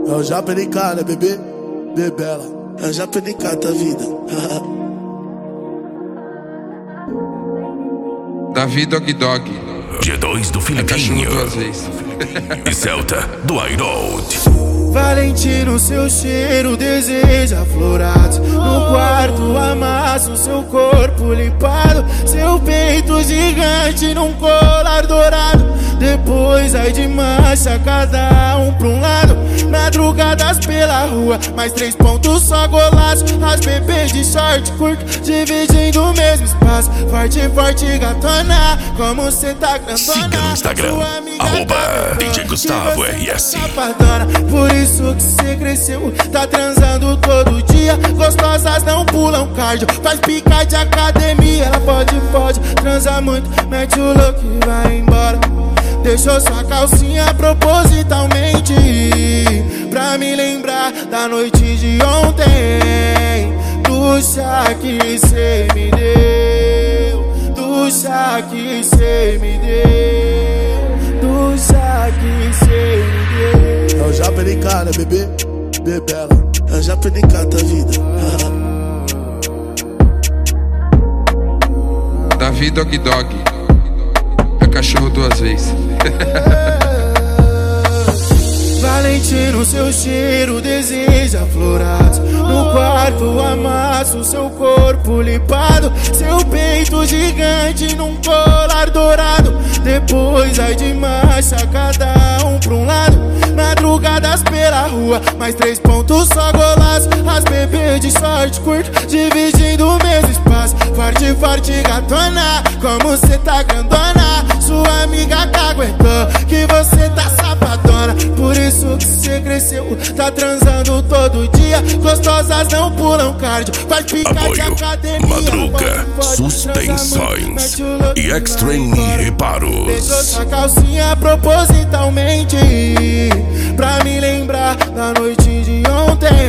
É o Japa NK, né, bebê? Bebela. É o Japa NK, tá vida. Davi Dog Dog. G2 do Filipinho. Duas vezes. E Celta do Airode. Valentino, seu cheiro deseja florados. No quarto amasso seu corpo limpado, seu peito gigante num colar dourado. Depois ai de marcha, cada um pra um lado. Madrugadas pela rua, mais 3 pontos só golaço. As bebês de short curto, dividindo o mesmo espaço. Forte, forte, gatona, como cê tá grandona. Siga no Instagram, @DJ Gustavo RS. Por isso que cê cresceu, tá transando todo dia. Gostosas não pulam cardio, faz pica de academia. Ela pode, transa muito, mete o louco e vai embora. Deixou sua calcinha propositalmente pra me lembrar da noite de ontem. Do chá que cê me deu, do chá que cê me deu, do chá que cê me deu. É o Japa NK, né, bebê? Bebela. É o Japa NK, tá vida. Davi Dog Dog. É cachorro duas vezes. Valentino, seu cheiro deseja florados. No quarto amasso seu corpo limpado, seu peito gigante num colar dourado. Depois ai de marcha, cada um pra um lado. Madrugadas pela rua, mais 3 pontos só golaço. As bebês de short curto, dividindo o mesmo espaço. Forte, forte, gatona, como cê tá grandona. Sua amiga caguetou que você tá safadona. Por isso que cê cresceu, tá transando todo dia. Gostosas não pulam cardio, faz pica de academia. Madruga, suspensões e Extreme Reparos. Deixou sua calcinha propositalmente pra me lembrar da noite de ontem.